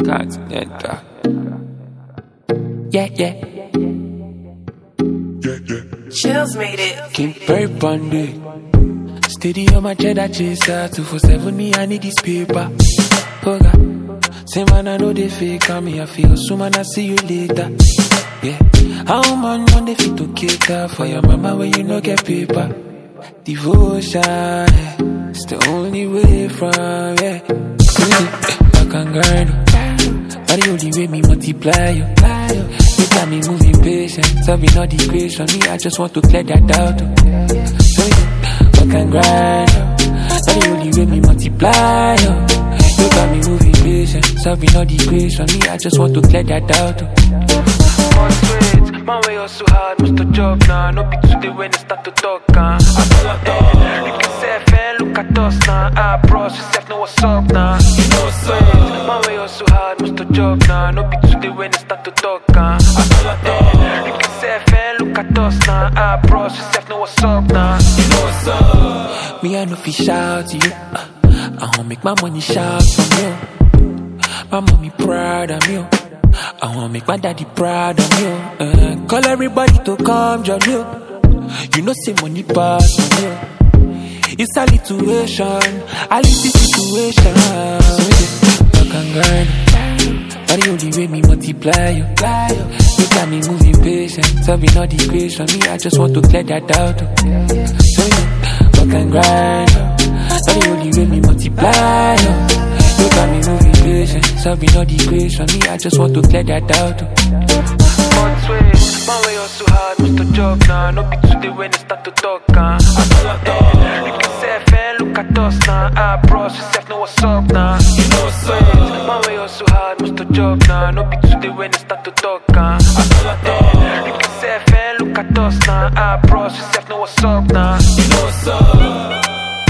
Continental. Yeah. Chills made it. King Perry Bundy. Steady on my cheddar chaser. 247 me, I need this paper. Oh God. Say man, I know they fake on me. I feel so man, I see you later. Yeah. How man on the fit to cater for your mama when you no get paper? Devotion, yeah. It's the only way from, yeah. I can grind. But the only way me multiply you. You got me moving patient, solving all the equation. Me, I just want to clear that out. So yeah, I can grind. But the only way me multiply you. You got me moving patient, solving all the equation. Me, I just want to clear that out. Man, way hustle hard, must to job now. No be today when they start to talk, you can say, look at us now. Bros, you self know what's up now. You know what's up. Man, way hustle hard, must to job now. No be today when they start to talk, you can say, look at us now. Bros, you self know what's up now. You know what's up. Me, I know fi shout to you. I wanna make my money shout from you. My mommy proud of me. I wanna make my daddy proud of me. Call everybody to come join me. You know say money pass on you. It's a situation, I live the situation. So I can grind. But the only way me multiply you. You got me moving patient, solving all the equation. Me, I just want to clear that out. So I can grind. But the only way me multiply you. You got me moving patient, solving all the equation. Me, I just want to clear that out. Man, way hustle hard, must to job now. No be today when they start to talk, you can say, look at us now. Bros, you self know what's up now. You know what's up. Man, way hustle hard, must to job now. No be today when they start to talk, you can say, look at us now. Bros, you self know what's up now. You know what's up.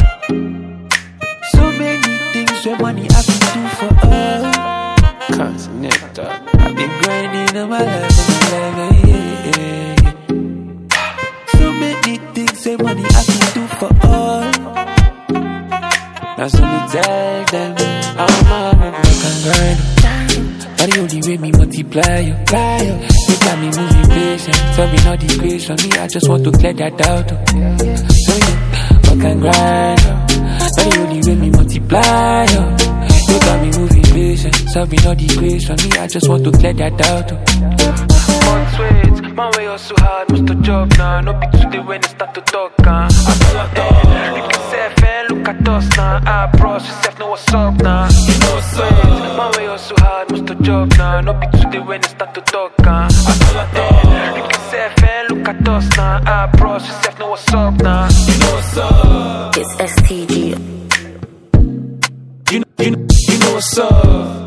So many things where money I can do for us. Continental. I've been grinding all my life, yeah. So many things where money I can do for us. Now so me tell them, I'm a can grind. But the only way me multiply you. You got me moving patient, solving all the equation. Me, I just want to clear that out. So yeah, I can grind. But the only way me multiply you. You got me moving patient, solving all the equation. Me, I just want to clear that out. Man, way hustle hard, must to job now. No be today when they start to talk, you can say, look at us now. Bros, you self know what's up now. You know what's up. Man, way hustle hard, must to job now. No be today when they start to talk, you can say, look at us now. Bros, you self know what's up now. You know what's up. It's STG. You know what's up.